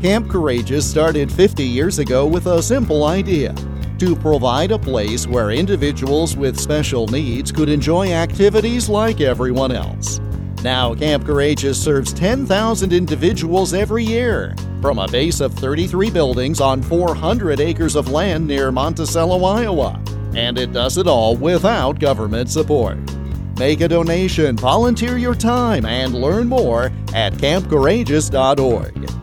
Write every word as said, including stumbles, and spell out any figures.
Camp Courageous started fifty years ago with a simple idea: to provide a place where individuals with special needs could enjoy activities like everyone else. Now, Camp Courageous serves ten thousand individuals every year from a base of thirty-three buildings on four hundred acres of land near Monticello, Iowa. And it does it all without government support. Make a donation, volunteer your time, and learn more at camp courageous dot org.